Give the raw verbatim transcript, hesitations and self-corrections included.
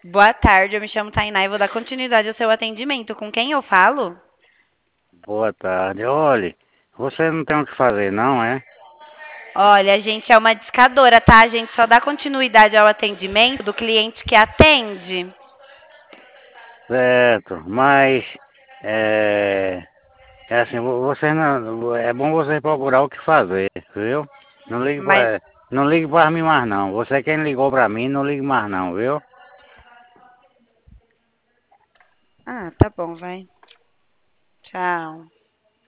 Boa tarde, eu me chamo Tainá e vou dar continuidade ao seu atendimento. Com quem eu falo? Boa tarde. Olhe, você não tem o que fazer, não é? Olha, a gente é uma discadora, tá? A gente só dá continuidade ao atendimento do cliente que atende. Certo, mas é, é assim, vo- você não, é bom você procurar o que fazer, viu? Não ligue Mas. para, não ligue para mim mais não. Você é quem ligou para mim, não ligue mais não, viu? Ah, tá bom, vai. Tchau.